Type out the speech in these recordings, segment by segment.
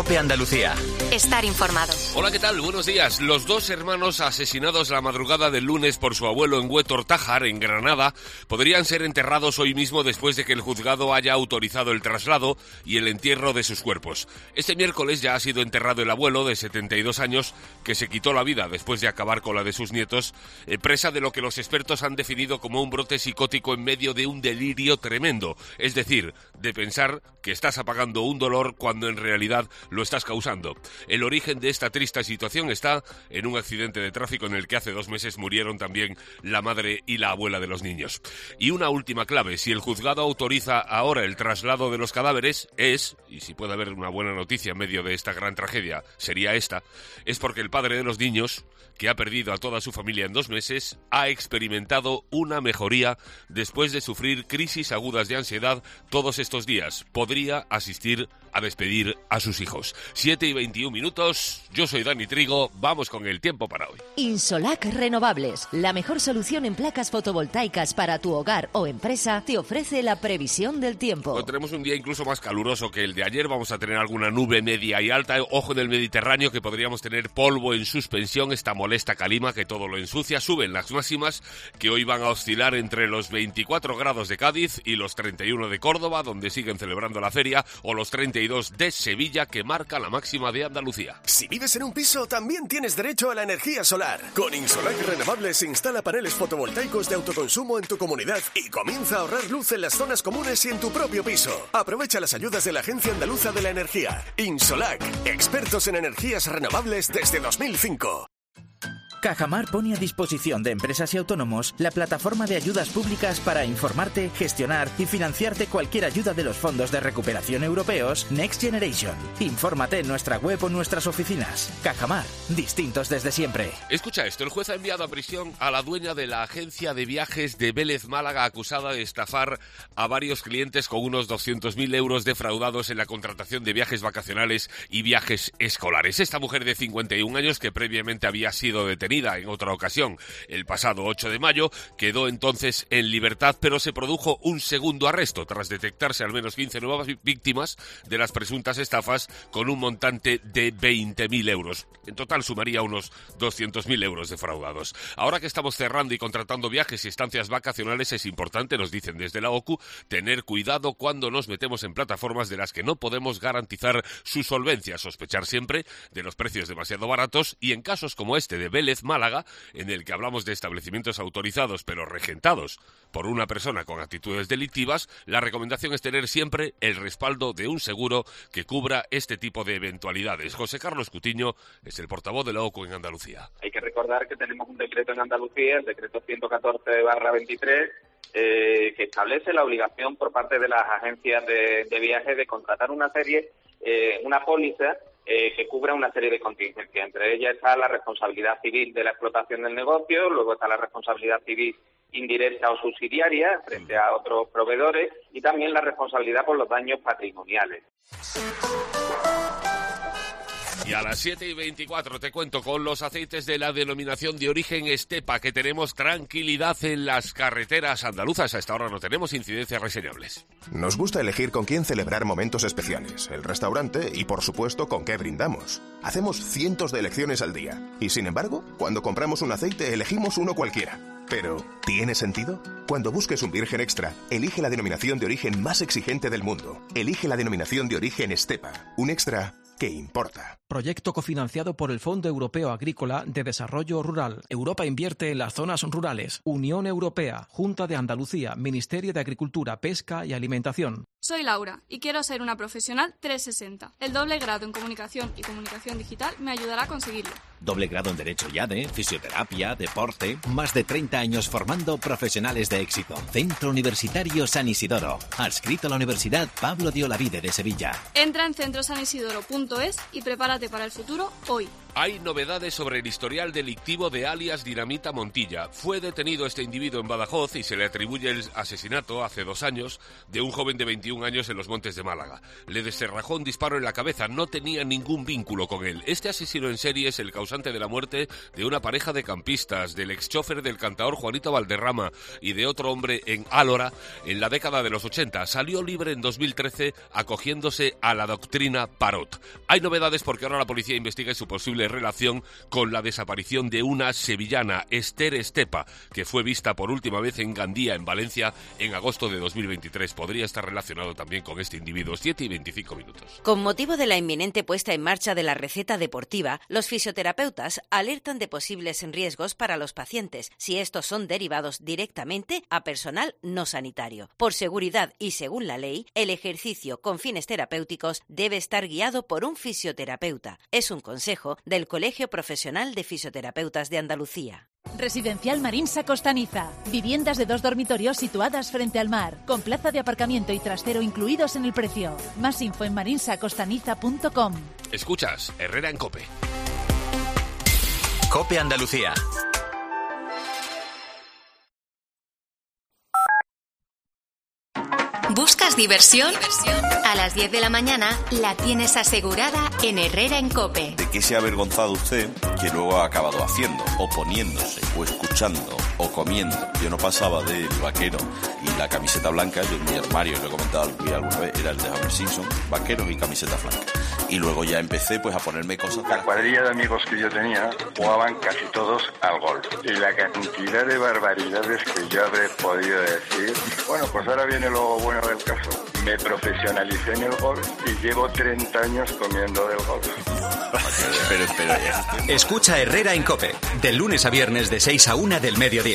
COPE Andalucía. Estar informado. Hola, ¿qué tal? Buenos días. Los dos hermanos asesinados la madrugada del lunes por su abuelo en Huétor Tájar, en Granada, podrían ser enterrados hoy mismo después de que el juzgado haya autorizado el traslado y el entierro de sus cuerpos. Este miércoles ya ha sido enterrado el abuelo de 72 años que se quitó la vida después de acabar con la de sus nietos, presa de lo que los expertos han definido como un brote psicótico en medio de un delirio tremendo. Es decir, de pensar que estás apagando un dolor cuando en realidad lo estás causando. El origen de esta triste situación está en un accidente de tráfico en el que hace 2 meses murieron también la madre y la abuela de los niños. Y una última clave: si el juzgado autoriza ahora el traslado de los cadáveres es, y si puede haber una buena noticia en medio de esta gran tragedia, sería esta, es porque el padre de los niños, que ha perdido a toda su familia en 2 meses, ha experimentado una mejoría después de sufrir crisis agudas de ansiedad todos estos días. Podría asistir a despedir a sus hijos. 7:21, yo soy Dani Trigo, vamos con el tiempo para hoy. Insolac Renovables, la mejor solución en placas fotovoltaicas para tu hogar o empresa, te ofrece la previsión del tiempo. Hoy tenemos un día incluso más caluroso que el de ayer, vamos a tener alguna nube media y alta, ojo en el Mediterráneo que podríamos tener polvo en suspensión, esta molesta calima que todo lo ensucia. Suben las máximas que hoy van a oscilar entre los 24 grados de Cádiz y los 31 de Córdoba, donde siguen celebrando la feria, o los 32 de Sevilla, que marca la máxima de Andalucía. Si vives en un piso, también tienes derecho a la energía solar. Con Insolac Renovables instala paneles fotovoltaicos de autoconsumo en tu comunidad y comienza a ahorrar luz en las zonas comunes y en tu propio piso. Aprovecha las ayudas de la Agencia Andaluza de la Energía. Insolac, expertos en energías renovables desde 2005. Cajamar pone a disposición de empresas y autónomos la plataforma de ayudas públicas para informarte, gestionar y financiarte cualquier ayuda de los fondos de recuperación europeos Next Generation. Infórmate en nuestra web o nuestras oficinas. Cajamar, distintos desde siempre. Escucha esto, el juez ha enviado a prisión a la dueña de la agencia de viajes de Vélez Málaga, acusada de estafar a varios clientes con unos 200.000 euros defraudados en la contratación de viajes vacacionales y viajes escolares. Esta mujer de 51 años, que previamente había sido detenida en otra ocasión el pasado 8 de mayo, quedó entonces en libertad, pero se produjo un segundo arresto tras detectarse al menos 15 nuevas víctimas de las presuntas estafas con un montante de 20.000 euros. En total sumaría unos 200.000 euros defraudados. Ahora que estamos cerrando y contratando viajes y estancias vacacionales, es importante, nos dicen desde la OCU, tener cuidado cuando nos metemos en plataformas de las que no podemos garantizar su solvencia, sospechar siempre de los precios demasiado baratos y, en casos como este de Vélez Málaga, en el que hablamos de establecimientos autorizados pero regentados por una persona con actitudes delictivas, la recomendación es tener siempre el respaldo de un seguro que cubra este tipo de eventualidades. José Carlos Cutiño es el portavoz de la OCU en Andalucía. Hay que recordar que tenemos un decreto en Andalucía, el decreto 114/23, que establece la obligación por parte de las agencias de viajes de contratar una póliza que cubra una serie de contingencias. Entre ellas está la responsabilidad civil de la explotación del negocio, luego está la responsabilidad civil indirecta o subsidiaria frente a otros proveedores y también la responsabilidad por los daños patrimoniales. Y a las 7:24 te cuento con los aceites de la denominación de origen Estepa, que tenemos tranquilidad en las carreteras andaluzas. A esta hora no tenemos incidencias reseñables. Nos gusta elegir con quién celebrar momentos especiales, el restaurante y, por supuesto, con qué brindamos. Hacemos cientos de elecciones al día y, sin embargo, cuando compramos un aceite elegimos uno cualquiera. Pero, ¿tiene sentido? Cuando busques un virgen extra, elige la denominación de origen más exigente del mundo. Elige la denominación de origen Estepa, un extra que importa. Proyecto cofinanciado por el Fondo Europeo Agrícola de Desarrollo Rural. Europa invierte en las zonas rurales. Unión Europea, Junta de Andalucía, Ministerio de Agricultura, Pesca y Alimentación. Soy Laura y quiero ser una profesional 360. El doble grado en Comunicación y Comunicación Digital me ayudará a conseguirlo. Doble grado en Derecho IADE, Fisioterapia, Deporte. Más de 30 años formando profesionales de éxito. Centro Universitario San Isidoro. Adscrito a la Universidad Pablo de Olavide de Sevilla. Entra en centrosanisidoro.es y prepárate para el futuro hoy. Hay novedades sobre el historial delictivo de alias Dinamita Montilla. Fue detenido este individuo en Badajoz y se le atribuye el asesinato hace 2 años de un joven de 21 años en los Montes de Málaga. Le descerrajó un disparo en la cabeza, no tenía ningún vínculo con él. Este asesino en serie es el causante de la muerte de una pareja de campistas, del exchófer del cantaor Juanito Valderrama y de otro hombre en Álora en la década de los 80. Salió libre en 2013 acogiéndose a la doctrina Parot. Hay novedades porque ahora la policía investiga su posible relación con la desaparición de una sevillana, Esther Estepa, que fue vista por última vez en Gandía, en Valencia, en agosto de 2023. Podría estar relacionado también con este individuo. 7:25. Con motivo de la inminente puesta en marcha de la receta deportiva, los fisioterapeutas alertan de posibles riesgos para los pacientes si estos son derivados directamente a personal no sanitario. Por seguridad y según la ley, el ejercicio con fines terapéuticos debe estar guiado por un fisioterapeuta. Es un consejo del Colegio Profesional de Fisioterapeutas de Andalucía. Residencial Marinsa Costaniza. Viviendas de 2 dormitorios situadas frente al mar, con plaza de aparcamiento y trastero incluidos en el precio. Más info en marinsacostaniza.com. Escuchas Herrera en COPE. COPE Andalucía. ¿Buscas diversión? A las 10 de la mañana la tienes asegurada en Herrera en COPE. ¿De qué se ha avergonzado usted que luego ha acabado haciendo, o poniéndose, o escuchando, o comiendo? Yo no pasaba del vaquero y la camiseta blanca. Yo en mi armario, lo he comentado alguna vez, era el de Homer Simpson, vaqueros y camiseta blanca. Y luego ya empecé pues a ponerme cosas. La cuadrilla de amigos que yo tenía jugaban casi todos al golf. Y la cantidad de barbaridades que yo habré podido decir. Bueno, pues ahora viene lo bueno del caso. Me profesionalicé en el golf y llevo 30 años comiendo del golf. Pero escucha Herrera en COPE, de lunes a viernes de 6 a 1 del mediodía.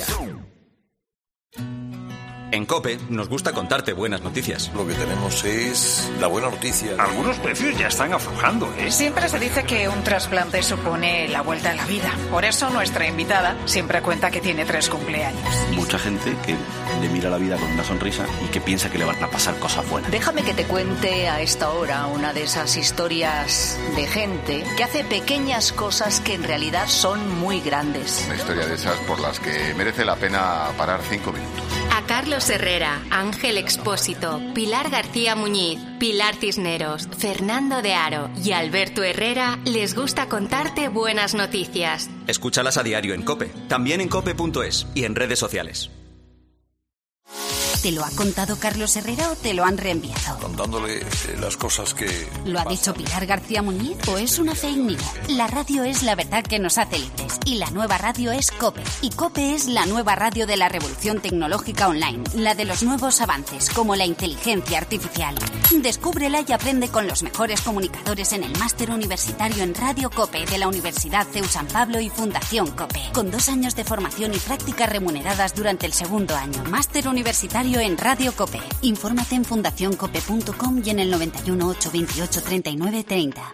En COPE nos gusta contarte buenas noticias. Lo que tenemos es la buena noticia. Algunos precios ya están aflojando, ¿eh? Siempre se dice que un trasplante supone la vuelta a la vida. Por eso nuestra invitada siempre cuenta que tiene 3 cumpleaños. Mucha gente que le mira la vida con una sonrisa y que piensa que le van a pasar cosas buenas. Déjame que te cuente a esta hora una de esas historias de gente que hace pequeñas cosas que en realidad son muy grandes. Una historia de esas por las que merece la pena parar 5 minutos. A Carlos Herrera, Ángel Expósito, Pilar García Muñiz, Pilar Cisneros, Fernando de Aro y Alberto Herrera les gusta contarte buenas noticias. Escúchalas a diario en COPE, también en cope.es y en redes sociales. ¿Te lo ha contado Carlos Herrera o te lo han reenviado? Contándole las cosas que... ¿Lo ha dicho Pilar García Muñiz o es una fake news? La radio es la verdad que nos hace libres y la nueva radio es COPE. Y COPE es la nueva radio de la revolución tecnológica online, la de los nuevos avances como la inteligencia artificial. Descúbrela y aprende con los mejores comunicadores en el máster universitario en Radio COPE de la Universidad CEU San Pablo y Fundación COPE, con 2 años de formación y prácticas remuneradas durante el 2º año. Máster universitario en Radio COPE. Infórmate en fundacioncope.com y en el 91 828 39 30.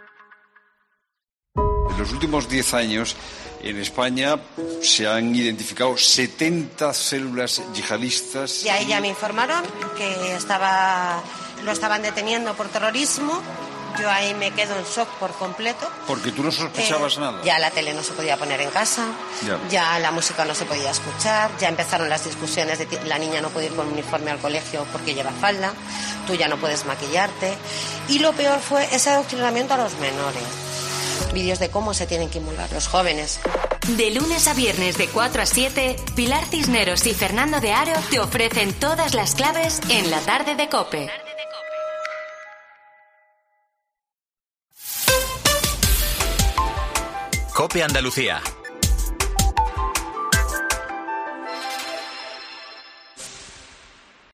En los últimos 10 años, en España se han identificado 70 células yihadistas. Y ahí ya me informaron que lo estaban deteniendo por terrorismo. Yo ahí me quedo en shock por completo. Porque tú no sospechabas nada. Ya la tele no se podía poner en casa, ya la música no se podía escuchar, ya empezaron las discusiones de que la niña no puede ir con uniforme al colegio porque lleva falda, tú ya no puedes maquillarte. Y lo peor fue ese adoctrinamiento a los menores. Vídeos de cómo se tienen que inmular los jóvenes. De lunes a viernes de 4 a 7, Pilar Cisneros y Fernando de Aro te ofrecen todas las claves en la tarde de COPE. COPE Andalucía,